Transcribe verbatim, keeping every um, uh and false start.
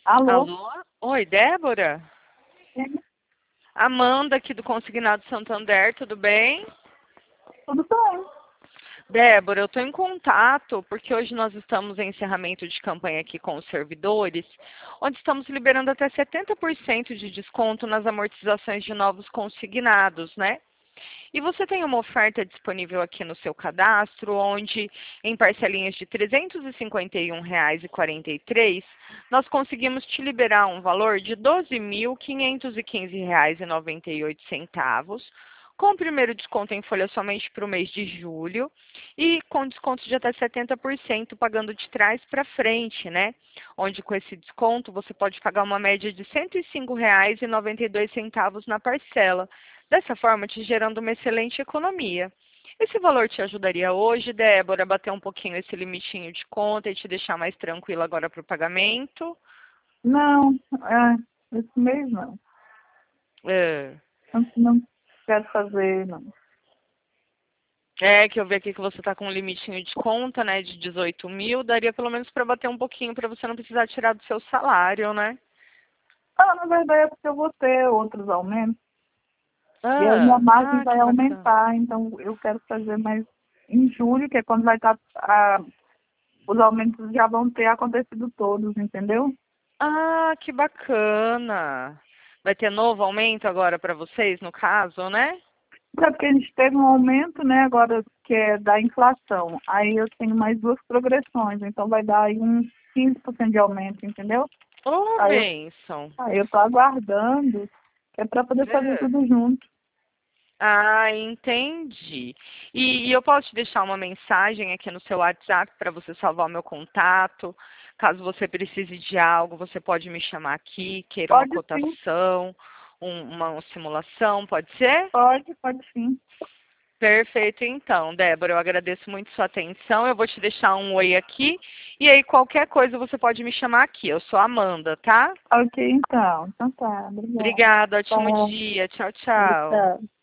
Alô? Alô? Oi, Débora? Sim, Amanda aqui do Consignado Santander, tudo bem? tudo bem. Débora, eu estou em contato porque hoje nós estamos em encerramento de campanha aqui com os servidores, onde estamos liberando até setenta por cento de desconto nas amortizações de novos consignados, né? E você tem uma oferta disponível aqui no seu cadastro, onde em parcelinhas de trezentos e cinquenta e um reais e quarenta e três, nós conseguimos te liberar um valor de doze mil quinhentos e quinze reais e noventa e oito centavos, com o primeiro desconto em folha somente para o mês de julho e com desconto de até setenta por cento pagando de trás para frente, né? Onde com esse desconto você pode pagar uma média de cento e cinco reais e noventa e dois centavos na parcela. Dessa forma, te gerando uma excelente economia. Esse valor te ajudaria hoje, Débora, a bater um pouquinho esse limitinho de conta e te deixar mais tranquila agora para o pagamento? Não, é, esse mês não. É. Não, não quero fazer, não. É, que eu vi aqui que você está com um limitinho de conta, né, de dezoito mil, daria pelo menos para bater um pouquinho, para você não precisar tirar do seu salário, né? Ah, na verdade é porque eu vou ter outros aumentos. E a minha Ah, margem ah, vai que bacana. aumentar, então eu quero fazer mais em julho, que é quando vai estar, ah, os aumentos já vão ter acontecido todos, entendeu? Ah, que bacana. Vai ter novo aumento agora para vocês, no caso, né? É porque a gente teve um aumento, né, agora que é da inflação. Aí eu tenho mais duas progressões, então vai dar aí uns quinze por cento de aumento, entendeu? Ô, Aí eu, bênção. aí eu tô aguardando, que é para poder fazer É. tudo junto. Ah, entendi. E, e eu posso te deixar uma mensagem aqui no seu WhatsApp para você salvar o meu contato. Caso você precise de algo, você pode me chamar aqui, queira uma Pode sim, cotação, um- uma simulação, pode ser? pode, pode sim. Perfeito, então, Débora, eu agradeço muito sua atenção. Eu vou te deixar um oi aqui. E aí, qualquer coisa, você pode me chamar aqui. Eu sou a Amanda, tá? Ok, então. Então tá, obrigada. Obrigada, ótimo Tchau. dia. Tchau, tchau. Tchau.